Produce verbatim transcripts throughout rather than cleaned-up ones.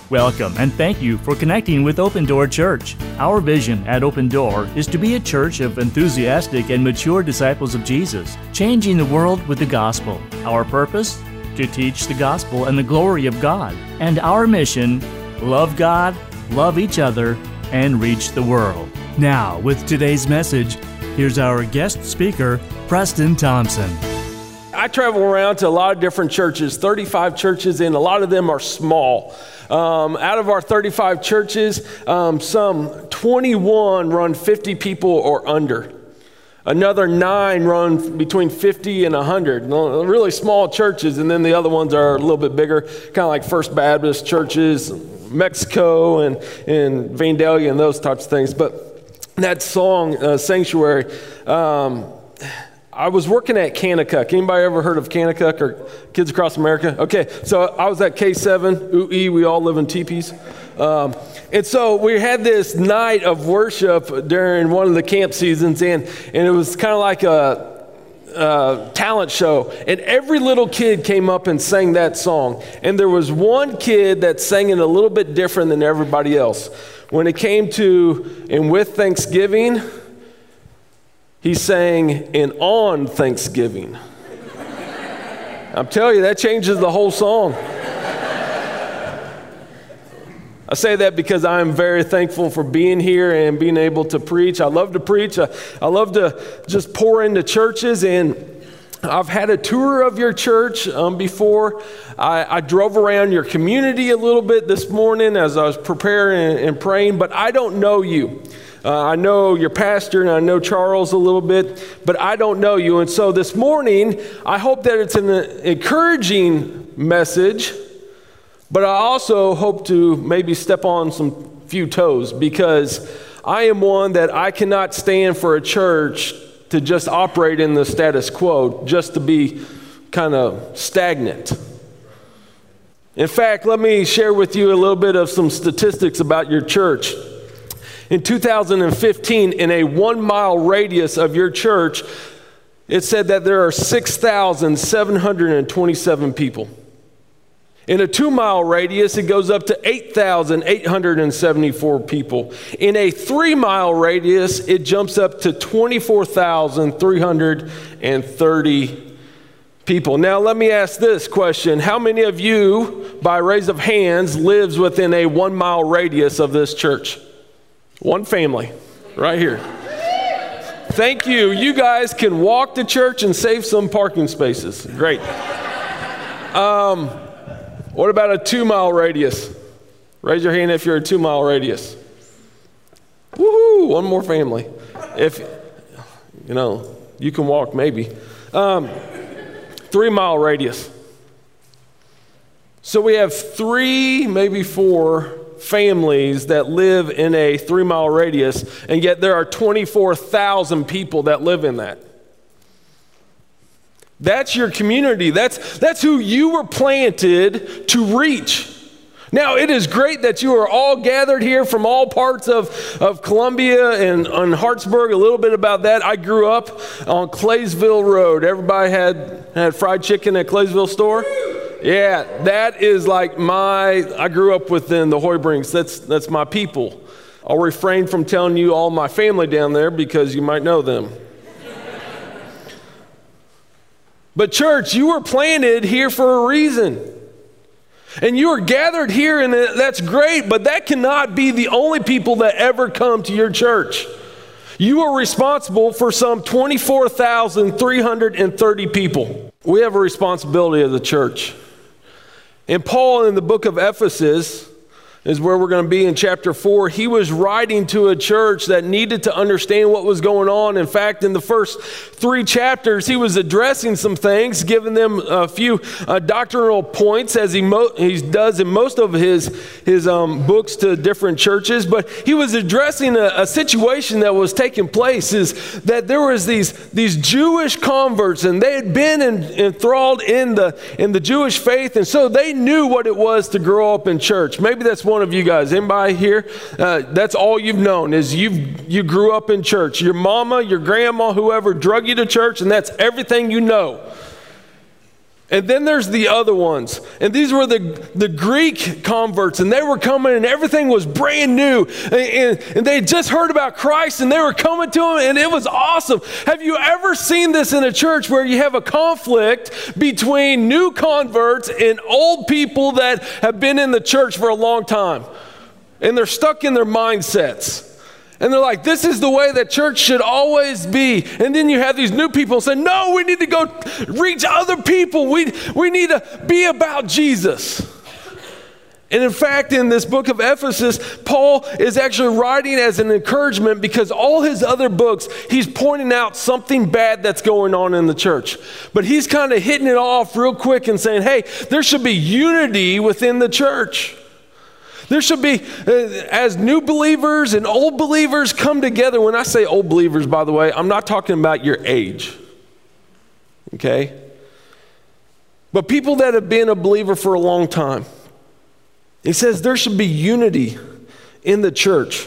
Welcome and thank you for connecting with Open Door Church. Our vision at Open Door is to be a church of enthusiastic and mature disciples of Jesus, changing the world with the gospel. Our purpose? To teach the gospel and the glory of God. And our mission? Love God, love each other, and reach the world. Now, with today's message, here's our guest speaker, Preston Thompson. I travel around to a lot of different churches, thirty-five churches, and a lot of them are small. Um, out of our thirty-five churches, um, some twenty-one run fifty people or under. Another nine run between fifty and one hundred. Really small churches, and then the other ones are a little bit bigger, kind of like First Baptist churches, Mexico and, and Vandalia and those types of things. But that song, uh, Sanctuary, um, I was working at Kanakuk. Anybody ever heard of Kanakuk or Kids Across America? Okay, so I was at K seven, U E, we all live in teepees. Um, and so we had this night of worship during one of the camp seasons, and, and it was kind of like a, a talent show. And every little kid came up and sang that song. And there was one kid that sang it a little bit different than everybody else. When it came to, and with Thanksgiving, he sang, and on Thanksgiving. I'm telling you, that changes the whole song. I say that because I'm very thankful for being here and being able to preach. I love to preach. I, I love to just pour into churches, and I've had a tour of your church um, before. I, I drove around your community a little bit this morning as I was preparing and, and praying, but I don't know you. Uh, I know your pastor and I know Charles a little bit, but I don't know you. And so this morning, I hope that it's an encouraging message, but I also hope to maybe step on some few toes, because I am one that I cannot stand for a church to just operate in the status quo, just to be kind of stagnant. In fact, let me share with you a little bit of some statistics about your church. In two thousand fifteen, in a one-mile radius of your church, it said that there are six thousand seven hundred twenty-seven people. In a two-mile radius, it goes up to eight thousand eight hundred seventy-four people. In a three-mile radius, it jumps up to twenty-four thousand three hundred thirty people. Now, let me ask this question. How many of you, by raise of hands, lives within a one-mile radius of this church? One family, right here. Thank you. You guys can walk to church and save some parking spaces. Great. Um, what about a two-mile radius? Raise your hand if you're a two-mile radius. Woohoo! One more family. If, you know, you can walk maybe. Um, three-mile radius. So we have three, maybe four families that live in a three-mile radius, and yet there are twenty-four thousand people that live in that. That's your community. That's, that's who you were planted to reach. Now, it is great that you are all gathered here from all parts of, of Columbia and on Hartsburg. A little bit about that. I grew up on Claysville Road. Everybody had, had fried chicken at Claysville store? Yeah, that is like my, I grew up within the Hoybrinks. That's that's my people. I'll refrain from telling you all my family down there because you might know them. But church, you were planted here for a reason. And you are gathered here, and that's great, but that cannot be the only people that ever come to your church. You are responsible for some twenty-four thousand three hundred thirty people. We have a responsibility as a church. And Paul, in the book of Ephesus, is where we're going to be in chapter four. He was writing to a church that needed to understand what was going on. In fact, in the first three chapters, he was addressing some things, giving them a few uh, doctrinal points, as he, mo- he does in most of his, his um, books to different churches. But he was addressing a, a situation that was taking place, is that there was these, these Jewish converts, and they had been in, enthralled in the, in the Jewish faith, and so they knew what it was to grow up in church. Maybe that's one of you guys. Anybody here? Uh, that's all you've known, is you you grew up in church. Your mama, your grandma, whoever drug you to church, and that's everything you know. And then there's the other ones. And these were the, the Greek converts, and they were coming and everything was brand new. And, and, and they had just heard about Christ and they were coming to him and it was awesome. Have you ever seen this in a church where you have a conflict between new converts and old people that have been in the church for a long time? And they're stuck in their mindsets. And they're like, this is the way that church should always be. And then you have these new people say, no, we need to go reach other people. We, we need to be about Jesus. And in fact, in this book of Ephesus, Paul is actually writing as an encouragement because all his other books, he's pointing out something bad that's going on in the church. But he's kind of hitting it off real quick and saying, hey, there should be unity within the church. There should be, uh, as new believers and old believers come together. When I say old believers, by the way, I'm not talking about your age, okay? But people that have been a believer for a long time. He says there should be unity in the church.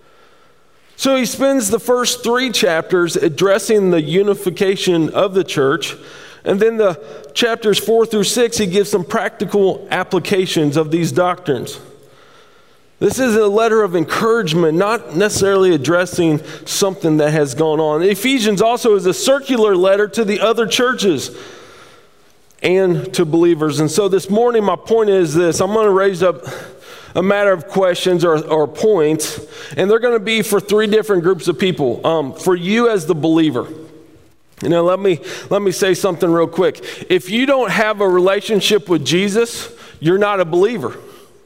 So he spends the first three chapters addressing the unification of the church. And then the chapters four through six, he gives some practical applications of these doctrines. This is a letter of encouragement, not necessarily addressing something that has gone on. Ephesians also is a circular letter to the other churches and to believers. And so this morning, my point is this. I'm going to raise up a matter of questions or, or points, and they're going to be for three different groups of people. Um, for you as the believer. You know, let me, let me say something real quick. If you don't have a relationship with Jesus, you're not a believer.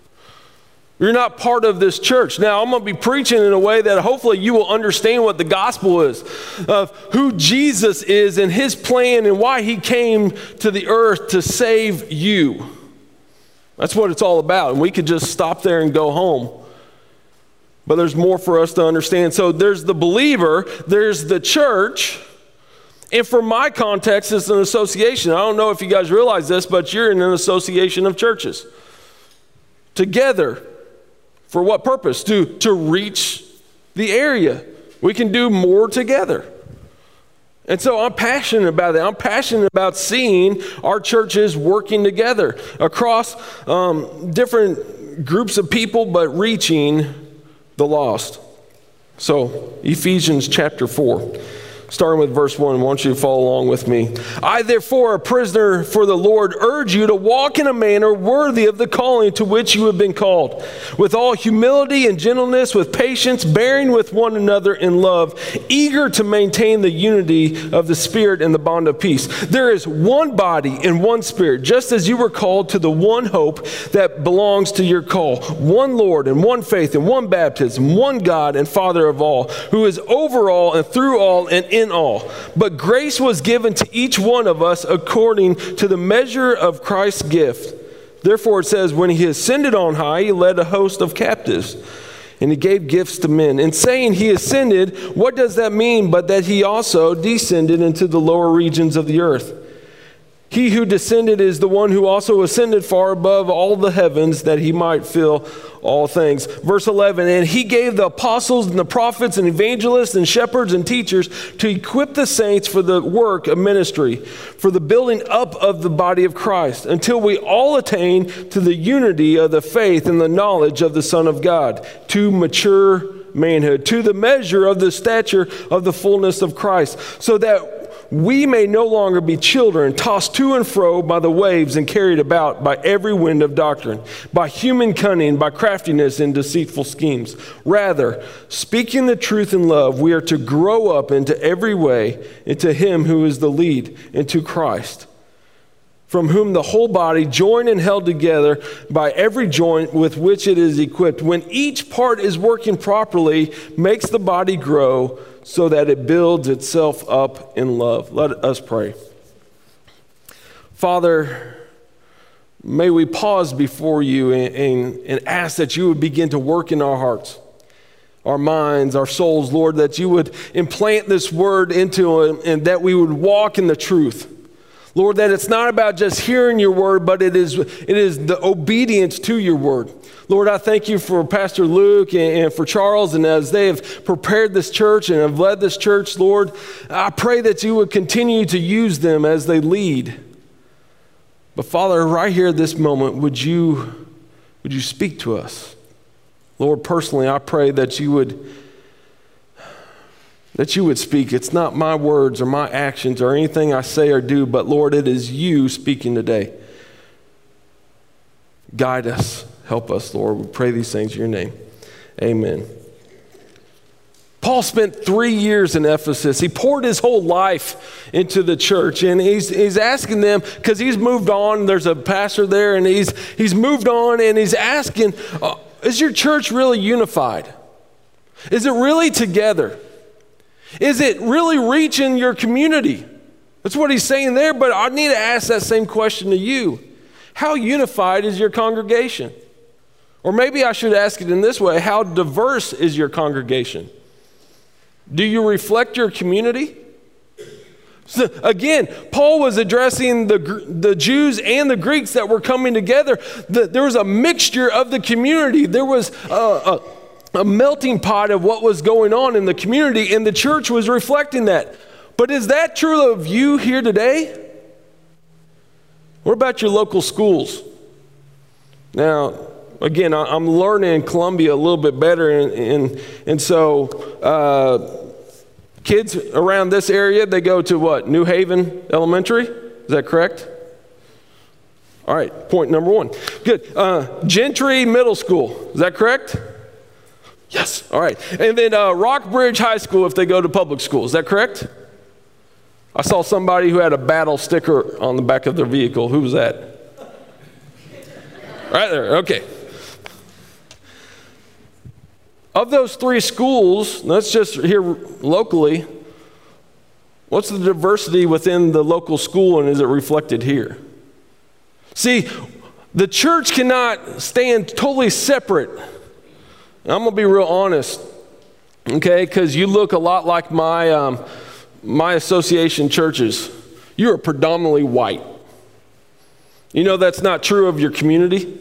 You're not part of this church. Now, I'm going to be preaching in a way that hopefully you will understand what the gospel is, of who Jesus is and his plan and why he came to the earth to save you. That's what it's all about. And we could just stop there and go home. But there's more for us to understand. So there's the believer, there's the church, and for my context, it's an association. I don't know if you guys realize this, but you're in an association of churches. Together. For what purpose? To, to reach the area. We can do more together. And so I'm passionate about that. I'm passionate about seeing our churches working together across um, different groups of people, but reaching the lost. So Ephesians chapter four. Starting with verse one, I want you to follow along with me. I, therefore, a prisoner for the Lord, urge you to walk in a manner worthy of the calling to which you have been called, with all humility and gentleness, with patience, bearing with one another in love, eager to maintain the unity of the Spirit and the bond of peace. There is one body and one Spirit, just as you were called to the one hope that belongs to your call, one Lord and one faith and one baptism, one God and Father of all, who is over all and through all and in in all. But grace was given to each one of us according to the measure of Christ's gift. Therefore it says, when he ascended on high, he led a host of captives, and he gave gifts to men. In saying he ascended, what does that mean but that he also descended into the lower regions of the earth? He who descended is the one who also ascended far above all the heavens that he might fill all things. Verse eleven, and he gave the apostles and the prophets and evangelists and shepherds and teachers to equip the saints for the work of ministry, for the building up of the body of Christ, until we all attain to the unity of the faith and the knowledge of the Son of God, to mature manhood, to the measure of the stature of the fullness of Christ, so that we may no longer be children, tossed to and fro by the waves and carried about by every wind of doctrine, by human cunning, by craftiness and deceitful schemes. Rather, speaking the truth in love, we are to grow up into every way into him who is the lead, into Christ, from whom the whole body, joined and held together by every joint with which it is equipped, when each part is working properly, makes the body grow so that it builds itself up in love. Let us pray. Father, may we pause before you and, and, and ask that you would begin to work in our hearts, our minds, our souls, Lord, that you would implant this word into it and that we would walk in the truth. Lord, that it's not about just hearing your word, but it is, it is the obedience to your word. Lord, I thank you for Pastor Luke and, and for Charles, and as they have prepared this church and have led this church, Lord, I pray that you would continue to use them as they lead. But Father, right here at this moment, would you, would you speak to us? Lord, personally, I pray that you would that you would speak. It's not my words or my actions or anything I say or do, but Lord, it is you speaking today. Guide us. Help us, Lord. We pray these things in your name. Amen. Paul spent three years in Ephesus. He poured his whole life into the church, and he's he's asking them, because he's moved on. There's a pastor there, and he's he's moved on, and he's asking, uh, is your church really unified? Is it really together? Is it really reaching your community? That's what he's saying there, but I need to ask that same question to you. How unified is your congregation? Or maybe I should ask it in this way, how diverse is your congregation? Do you reflect your community? So again, Paul was addressing the, the Jews and the Greeks that were coming together. The, there was a mixture of the community. There was a, a, a melting pot of what was going on in the community, and the church was reflecting that. But is that true of you here today? What about your local schools? Now, again, I'm learning Columbia a little bit better, and, and, and so uh, kids around this area, they go to what? New Haven Elementary? Is that correct? All right, point number one. Good. Uh, Gentry Middle School. Is that correct? Yes. All right. And then uh, Rockbridge High School if they go to public school. Is that correct? I saw somebody who had a battle sticker on the back of their vehicle. Who was that? Right there. Okay. Of those three schools, let's just here locally, what's the diversity within the local school, and is it reflected here? See, the church cannot stand totally separate. I'm going to be real honest, okay, because you look a lot like my, um, my association churches. You are predominantly white. You know that's not true of your community?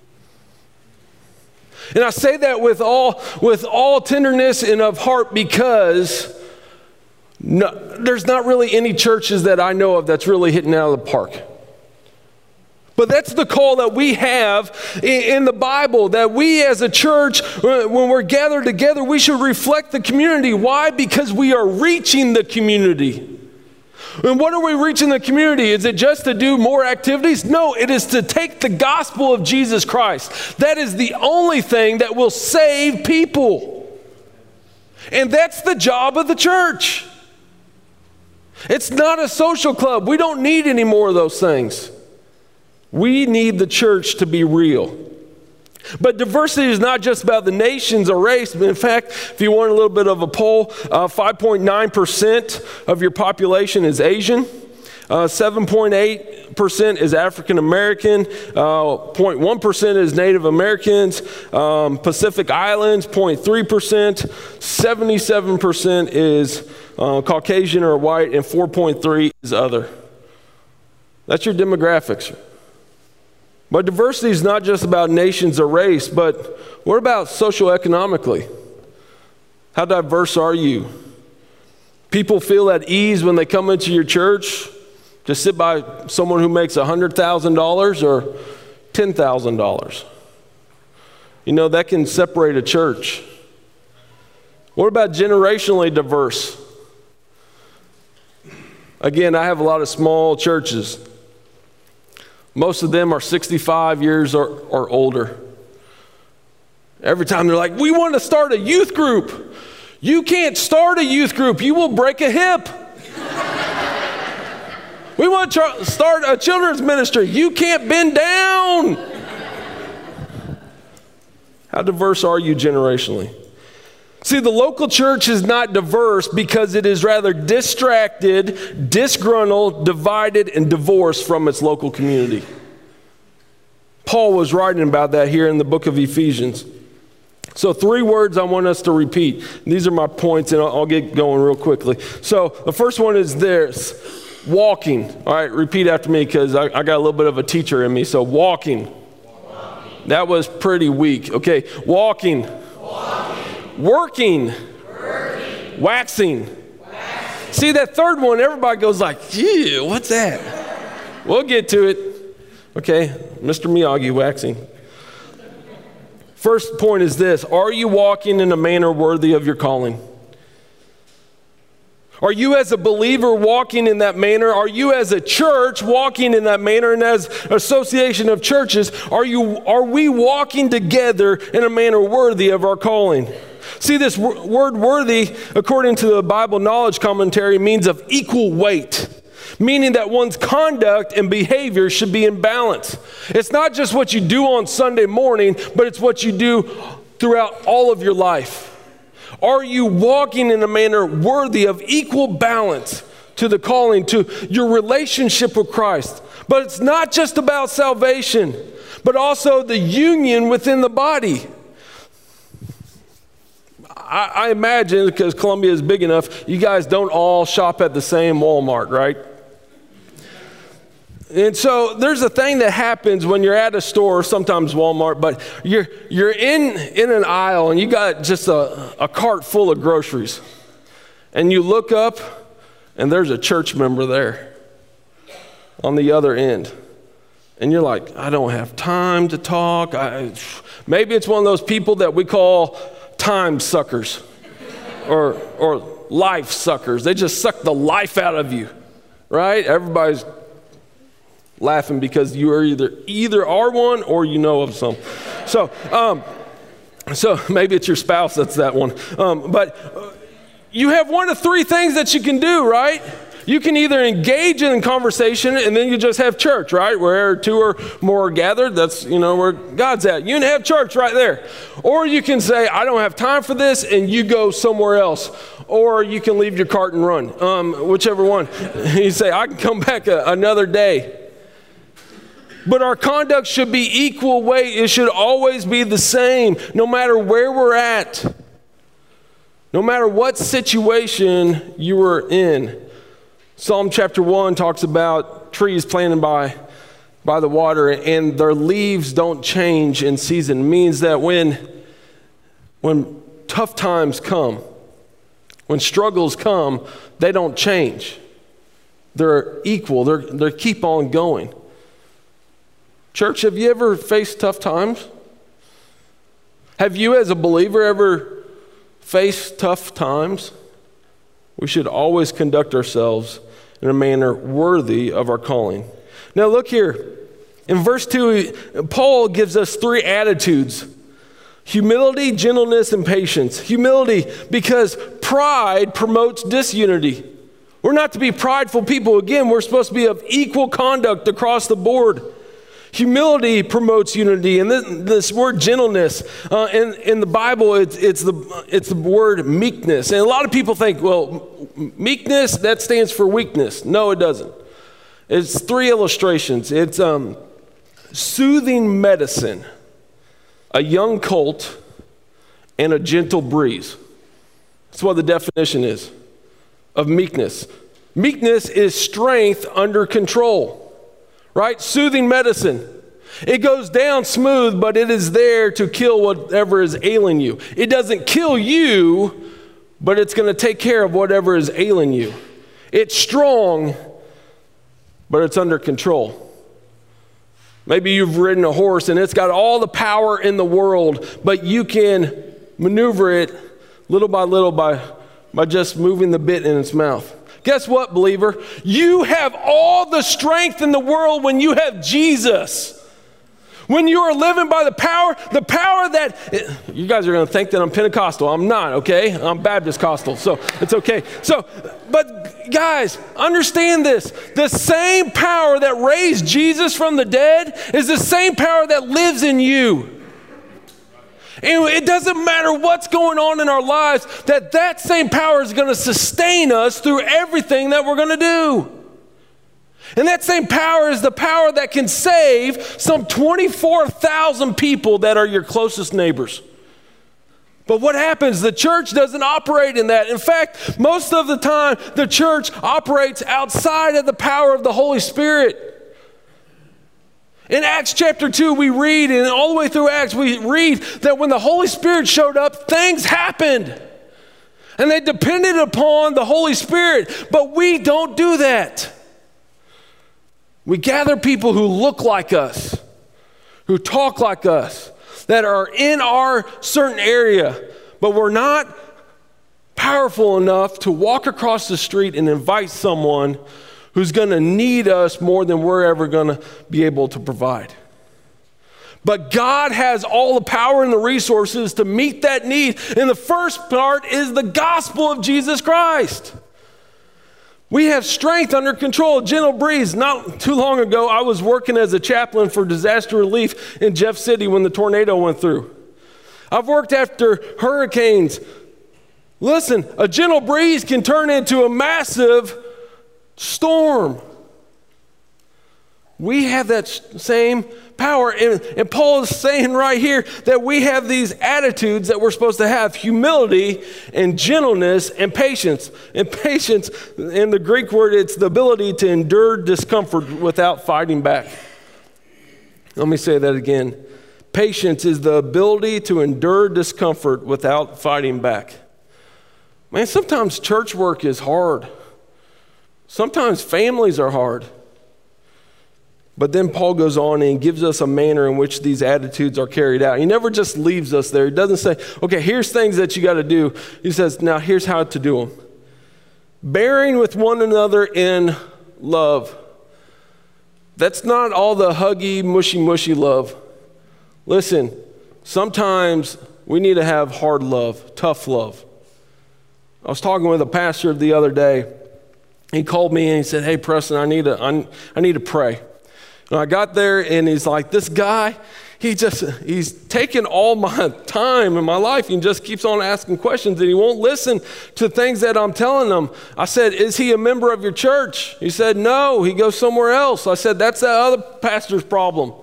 And I say that with all with all tenderness and of heart because no, there's not really any churches that I know of that's really hitting out of the park. But that's the call that we have in, in the Bible, that we as a church, when we're gathered together, we should reflect the community. Why? Because we are reaching the community. And what are we reaching the community? Is it just to do more activities? No, it is to take the gospel of Jesus Christ. That is the only thing that will save people. And that's the job of the church. It's not a social club. We don't need any more of those things. We need the church to be real. But diversity is not just about the nations or race. In fact, if you want a little bit of a poll, uh, five point nine percent of your population is Asian. Uh, seven point eight percent is African American. Uh, zero point one percent is Native Americans. Um, Pacific Islands, zero point three percent. seventy-seven percent is uh, Caucasian or white, and four point three percent is other. That's your demographics. But diversity is not just about nations or race, but what about socioeconomically? How diverse are you? People feel at ease when they come into your church to sit by someone who makes one hundred thousand dollars or ten thousand dollars. You know, that can separate a church. What about generationally diverse? Again, I have a lot of small churches. Most of them are sixty-five years or, or older. Every time they're like, we want to start a youth group. You can't start a youth group. You will break a hip. We want to try, start a children's ministry. You can't bend down. How diverse are you generationally? See, the local church is not diverse because it is rather distracted, disgruntled, divided, and divorced from its local community. Paul was writing about that here in the book of Ephesians. So three words I want us to repeat. These are my points, and I'll, I'll get going real quickly. So the first one is this, walking. All right, repeat after me because I, I got a little bit of a teacher in me. So walking. Walking. That was pretty weak. Okay, walking. Walking. Working. Working. Waxing. Waxing. See, that third one, everybody goes like, ew, what's that? We'll get to it. Okay, Mister Miyagi waxing. First point is this: are you walking in a manner worthy of your calling? Are you as a believer walking in that manner? Are you as a church walking in that manner? And as an association of churches, are you are we walking together in a manner worthy of our calling? See, this w- word worthy, according to the Bible Knowledge Commentary, means of equal weight, meaning that one's conduct and behavior should be in balance. It's not just what you do on Sunday morning, but it's what you do throughout all of your life. Are you walking in a manner worthy of equal balance to the calling, to your relationship with Christ? But it's not just about salvation, but also the union within the body. I, I imagine, because Columbia is big enough, you guys don't all shop at the same Walmart, right? And so there's a thing that happens when you're at a store, sometimes Walmart, but you're you're in, in an aisle and you got just a, a cart full of groceries. And you look up and there's a church member there on the other end. And you're like, I don't have time to talk. I, maybe it's one of those people that we call time suckers or, or life suckers. They just suck the life out of you, right? Everybody's laughing because you are either either are one or you know of some. So, um, so maybe it's your spouse that's that one. Um, but uh, you have one of three things that you can do, right? You can either engage in conversation and then you just have church, right? Where two or more are gathered, that's, you know, where God's at. You can have church right there. Or you can say, I don't have time for this, and you go somewhere else. Or you can leave your cart and run, um, whichever one. You say, I can come back a, another day. But our conduct should be equal weight. It should always be the same, no matter where we're at, no matter what situation you are in. Psalm chapter one talks about trees planted by, by the water, and their leaves don't change in season. It means that when, when tough times come, when struggles come, they don't change. They're equal. They're, they keep on going. Church, have you ever faced tough times? Have you as a believer ever faced tough times? We should always conduct ourselves in a manner worthy of our calling. Now look here. In verse two, Paul gives us three attitudes: humility, gentleness, and patience. Humility, because pride promotes disunity. We're not to be prideful people. Again, we're supposed to be of equal conduct across the board. Humility promotes unity, and this, this word gentleness, uh, in, in the Bible, it's, it's, the, it's the word meekness. And a lot of people think, well, meekness, that stands for weakness. No, it doesn't. It's three illustrations. It's um, soothing medicine, a young colt, and a gentle breeze. That's what the definition is of meekness. Meekness is strength under control. Right? Soothing medicine. It goes down smooth, but it is there to kill whatever is ailing you. It doesn't kill you, but it's going to take care of whatever is ailing you. It's strong, but it's under control. Maybe you've ridden a horse and it's got all the power in the world, but you can maneuver it little by little by, by just moving the bit in its mouth. Guess what, believer? You have all the strength in the world when you have Jesus. When you are living by the power, the power that, you guys are going to think that I'm Pentecostal. I'm not, okay? I'm Baptist Costal, so it's okay. So, but guys, understand this. The same power that raised Jesus from the dead is the same power that lives in you. And it doesn't matter what's going on in our lives, that that same power is going to sustain us through everything that we're going to do. And that same power is the power that can save some twenty-four thousand people that are your closest neighbors. But what happens? The church doesn't operate in that. In fact, most of the time, the church operates outside of the power of the Holy Spirit. In Acts chapter two, we read, and all the way through Acts, we read that when the Holy Spirit showed up, things happened. And they depended upon the Holy Spirit, but we don't do that. We gather people who look like us, who talk like us, that are in our certain area, but we're not powerful enough to walk across the street and invite someone who's going to need us more than we're ever going to be able to provide. But God has all the power and the resources to meet that need. And the first part is the gospel of Jesus Christ. We have strength under control, a gentle breeze. Not too long ago, I was working as a chaplain for disaster relief in Jeff City when the tornado went through. I've worked after hurricanes. Listen, a gentle breeze can turn into a massive storm. We have that same power. And, and Paul is saying right here that we have these attitudes that we're supposed to have: humility and gentleness and patience. And patience, in the Greek word, it's the ability to endure discomfort without fighting back. Let me say that again. Patience is the ability to endure discomfort without fighting back. Man, sometimes church work is hard. Sometimes families are hard. But then Paul goes on and gives us a manner in which these attitudes are carried out. He never just leaves us there. He doesn't say, okay, here's things that you got to do. He says, now here's how to do them. Bearing with one another in love. That's not all the huggy, mushy, mushy love. Listen, sometimes we need to have hard love, tough love. I was talking with a pastor the other day. He called me and he said, hey, Preston, I need to, I, I need to pray. And I got there and he's like, this guy, he just, he's taking all my time in my life and just keeps on asking questions and he won't listen to things that I'm telling him. I said, is he a member of your church? He said, no, he goes somewhere else. I said, that's that other pastor's problem.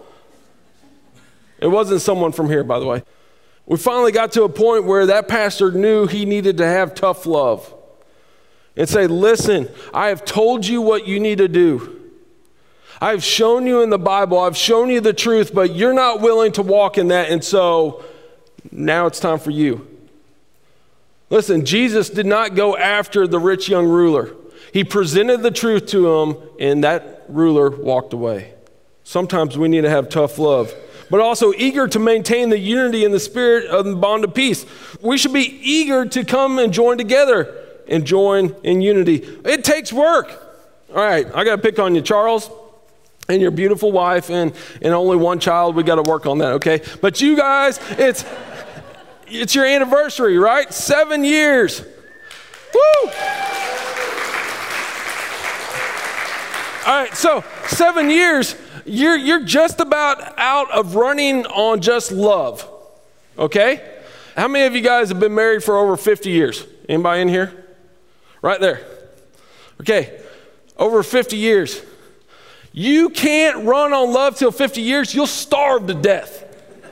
It wasn't someone from here, by the way. We finally got to a point where that pastor knew he needed to have tough love and say, listen, I have told you what you need to do. I've shown you in the Bible, I've shown you the truth, but you're not willing to walk in that, and so now it's time for you. Listen, Jesus did not go after the rich young ruler. He presented the truth to him, and that ruler walked away. Sometimes we need to have tough love, but also eager to maintain the unity in the spirit of the bond of peace. We should be eager to come and join together and join in unity. It takes work. All right, I got to pick on you, Charles, and your beautiful wife, and, and only one child. We got to work on that, okay? But you guys, it's it's your anniversary, right? Seven years. Woo! All right, so seven years, you're you're just about out of running on just love, okay? How many of you guys have been married for over fifty years? Anybody in here? Right there. Okay, over fifty years. You can't run on love till fifty years. You'll starve to death.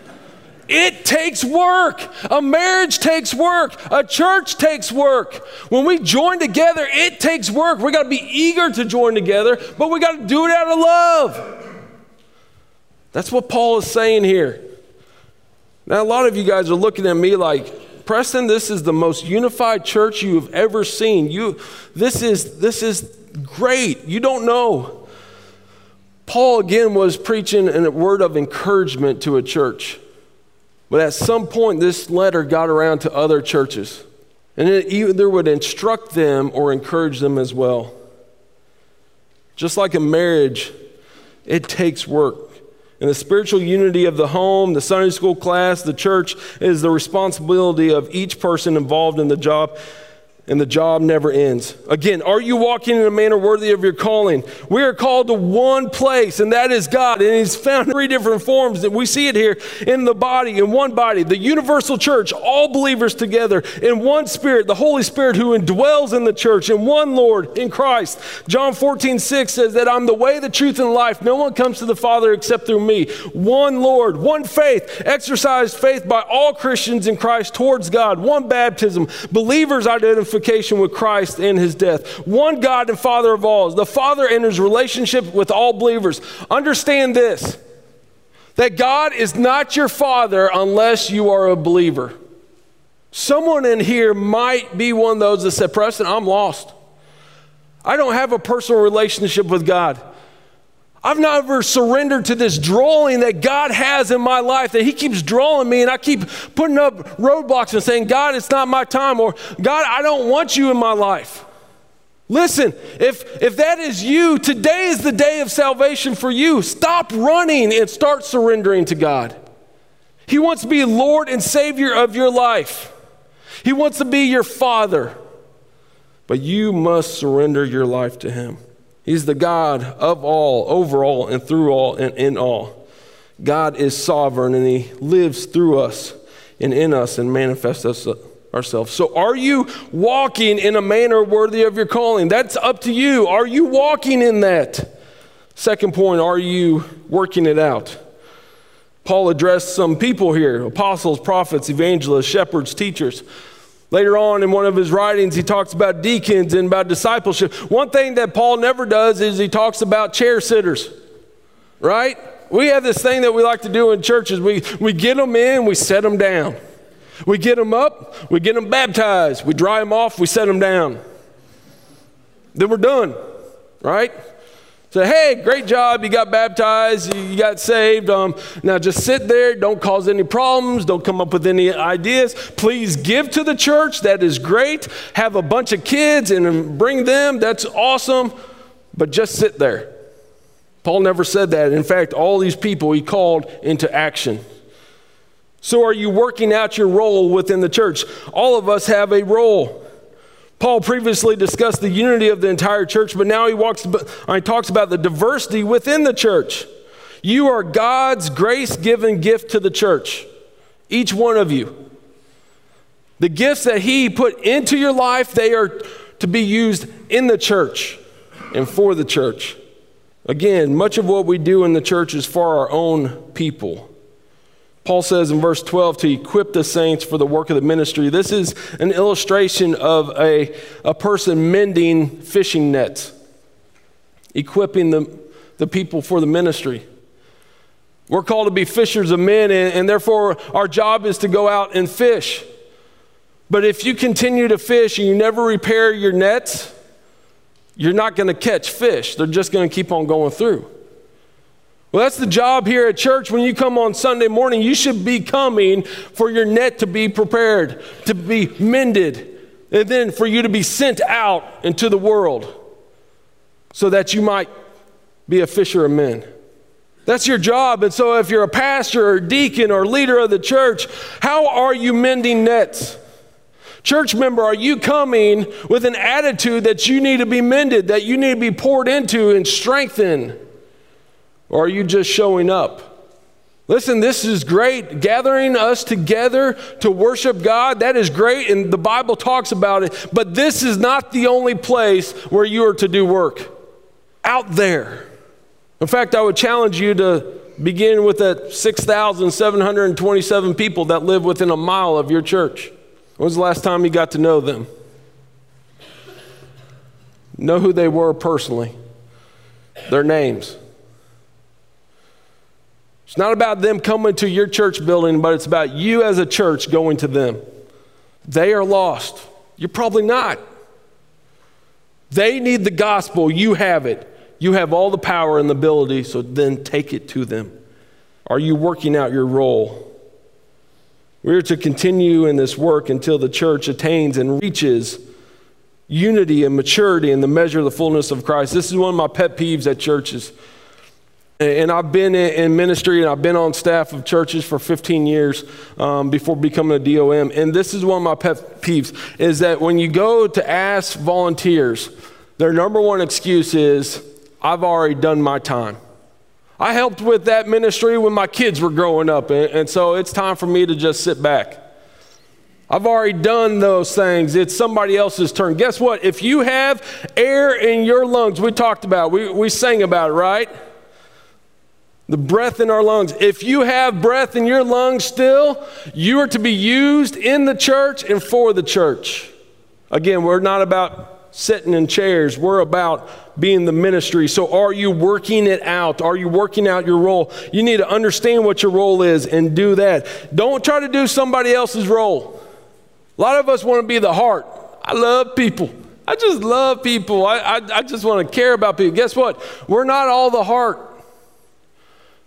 It takes work. A marriage takes work. A church takes work. When we join together, it takes work. We got to be eager to join together, but we got to do it out of love. That's what Paul is saying here. Now, a lot of you guys are looking at me like, Preston, this is the most unified church you have ever seen. You, this is, this is great. You don't know. Paul, again, was preaching a word of encouragement to a church. But at some point, this letter got around to other churches. And it either would instruct them or encourage them as well. Just like a marriage, it takes work. And the spiritual unity of the home, the Sunday school class, the church is the responsibility of each person involved in the job. And the job never ends. Again, are you walking in a manner worthy of your calling? We are called to one place, and that is God. And He's found three different forms that we see it here in the body, in one body, the universal church, all believers together, in one Spirit, the Holy Spirit who indwells in the church, in one Lord, in Christ. John fourteen six says that I'm the way, the truth, and life. No one comes to the Father except through me. One Lord, one faith, exercise faith by all Christians in Christ towards God. One baptism, believers' identification with Christ in His death. One God and Father of all. The Father enters relationship with all believers. Understand this, that God is not your Father unless you are a believer. Someone in here might be one of those that said, Preston, I'm lost. I don't have a personal relationship with God. I've never surrendered to this drawing that God has in my life, that he keeps drawing me and I keep putting up roadblocks and saying, God, it's not my time, or God, I don't want you in my life. Listen, if, if that is you, today is the day of salvation for you. Stop running and start surrendering to God. He wants to be Lord and Savior of your life. He wants to be your Father. But you must surrender your life to him. He's the God of all, over all, and through all, and in all. God is sovereign, and he lives through us and in us and manifests us ourselves. So are you walking in a manner worthy of your calling? That's up to you. Are you walking in that? Second point, are you working it out? Paul addressed some people here, apostles, prophets, evangelists, shepherds, teachers. Later on in one of his writings, he talks about deacons and about discipleship. One thing that Paul never does is he talks about chair sitters, right? We have this thing that we like to do in churches. We, we get them in, we set them down. We get them up, we get them baptized. We dry them off, we set them down. Then we're done, right? So, hey, great job, you got baptized, you got saved. Um, now just sit there, don't cause any problems, don't come up with any ideas. Please give to the church, that is great. Have a bunch of kids and bring them, that's awesome. But just sit there. Paul never said that. In fact, all these people he called into action. So are you working out your role within the church? All of us have a role. Paul previously discussed the unity of the entire church, but now he, walks, he talks about the diversity within the church. You are God's grace-given gift to the church, each one of you. The gifts that he put into your life, they are to be used in the church and for the church. Again, much of what we do in the church is for our own people. Paul says in verse twelve to equip the saints for the work of the ministry. This is an illustration of a, a person mending fishing nets, equipping the, the people for the ministry. We're called to be fishers of men, and, and therefore our job is to go out and fish. But if you continue to fish and you never repair your nets, you're not going to catch fish. They're just going to keep on going through. Well, that's the job here at church. When you come on Sunday morning, you should be coming for your net to be prepared, to be mended, and then for you to be sent out into the world so that you might be a fisher of men. That's your job. And so if you're a pastor or deacon or leader of the church, how are you mending nets? Church member, are you coming with an attitude that you need to be mended, that you need to be poured into and strengthened? Or are you just showing up? Listen, this is great. Gathering us together to worship God, that is great, and the Bible talks about it. But this is not the only place where you are to do work. Out there. In fact, I would challenge you to begin with the six thousand seven hundred twenty-seven people that live within a mile of your church. When was the last time you got to know them? Know who they were personally. Their names. It's not about them coming to your church building, but it's about you as a church going to them. They are lost. You're probably not. They need the gospel. You have it. You have all the power and the ability, so then take it to them. Are you working out your role? We're to continue in this work until the church attains and reaches unity and maturity in the measure of the fullness of Christ. This is one of my pet peeves at churches. And I've been in ministry and I've been on staff of churches for fifteen years um, before becoming a D O M. And this is one of my pet peeves, is that when you go to ask volunteers, their number one excuse is, I've already done my time. I helped with that ministry when my kids were growing up, and, and so it's time for me to just sit back. I've already done those things. It's somebody else's turn. Guess what? If you have air in your lungs, we talked about, we, we sang about it, right? The breath in our lungs. If you have breath in your lungs still, you are to be used in the church and for the church. Again, we're not about sitting in chairs. We're about being the ministry. So are you working it out? Are you working out your role? You need to understand what your role is and do that. Don't try to do somebody else's role. A lot of us want to be the heart. I love people. I just love people. I, I, I just want to care about people. Guess what? We're not all the heart.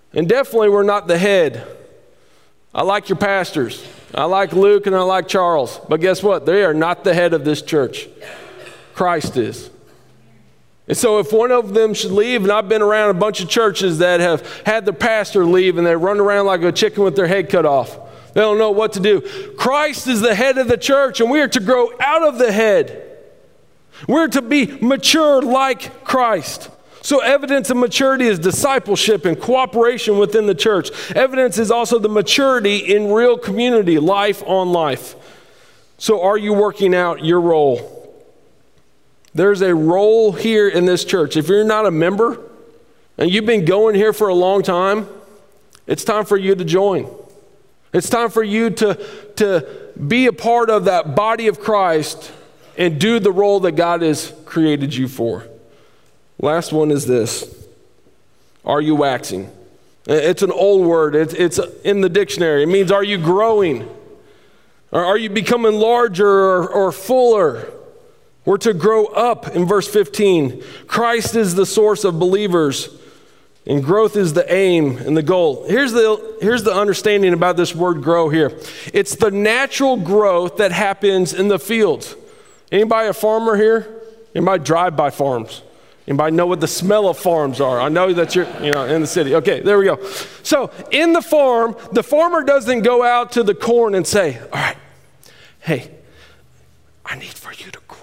And definitely we're not the head. I like your pastors. I like Luke and I like Charles. But guess what? They are not the head of this church. Christ is. And so if one of them should leave, and I've been around a bunch of churches that have had their pastor leave and they run around like a chicken with their head cut off. They don't know what to do. Christ is the head of the church, and we are to grow out of the head. We're to be mature like Christ. So evidence of maturity is discipleship and cooperation within the church. Evidence is also the maturity in real community, life on life. So are you working out your role? There's a role here in this church. If you're not a member and you've been going here for a long time, it's time for you to join. It's time for you to, to be a part of that body of Christ and do the role that God has created you for. Last one is this. Are you waxing? It's an old word. It's, it's in the dictionary. It means, are you growing? Or are you becoming larger or, or fuller? We're to grow up in verse fifteen. Christ is the source of believers, and growth is the aim and the goal. Here's the, here's the understanding about this word grow here. It's the natural growth that happens in the fields. Anybody a farmer here? Anybody drive by farms? Anybody know what the smell of farms are? I know that you're, you know, in the city. Okay, there we go. So in the farm, the farmer doesn't go out to the corn and say, all right, hey, I need for you to grow.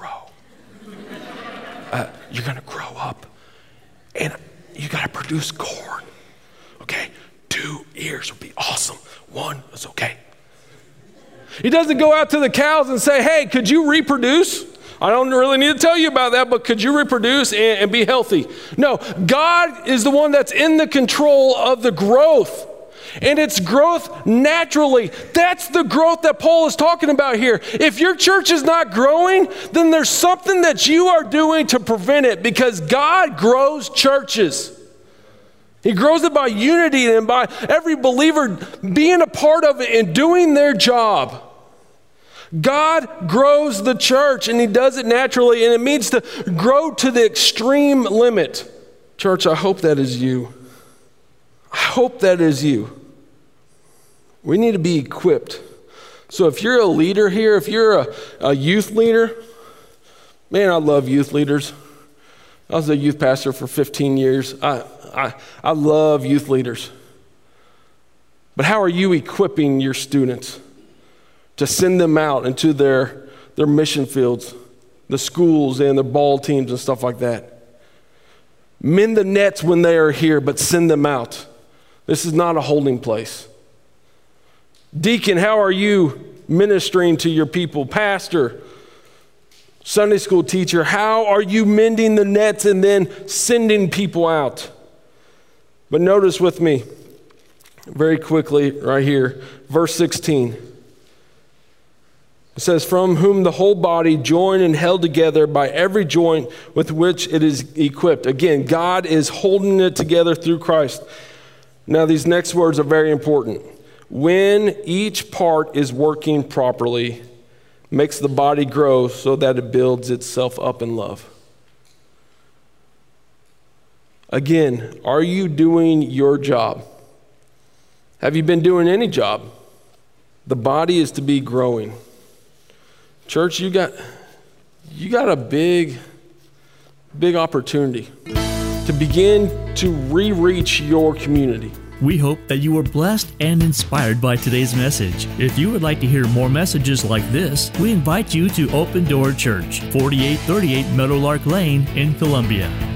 Uh, you're going to grow up, and you got to produce corn. Okay, two ears would be awesome. One is okay. He doesn't go out to the cows and say, hey, could you reproduce? I don't really need to tell you about that, but could you reproduce and, and be healthy? No, God is the one that's in the control of the growth. And it's growth naturally. That's the growth that Paul is talking about here. If your church is not growing, then there's something that you are doing to prevent it, because God grows churches. He grows it by unity and by every believer being a part of it and doing their job. God grows the church, and he does it naturally, and it means to grow to the extreme limit. Church, I hope that is you. I hope that is you. We need to be equipped. So if you're a leader here, if you're a, a youth leader, man, I love youth leaders. I was a youth pastor for fifteen years. I, I, I love youth leaders. But how are you equipping your students to send them out into their, their mission fields, the schools and their ball teams and stuff like that? Mend the nets when they are here, but send them out. This is not a holding place. Deacon, how are you ministering to your people? Pastor, Sunday school teacher, how are you mending the nets and then sending people out? But notice with me, very quickly right here, verse sixteen. It says, from whom the whole body, joined and held together by every joint with which it is equipped. Again, God is holding it together through Christ. Now, these next words are very important. When each part is working properly, makes the body grow so that it builds itself up in love. Again, are you doing your job? Have you been doing any job? The body is to be growing. Church, you got you got a big, big opportunity to begin to re-reach your community. We hope that you were blessed and inspired by today's message. If you would like to hear more messages like this, we invite you to Open Door Church, forty-eight thirty-eight Meadowlark Lane in Columbia.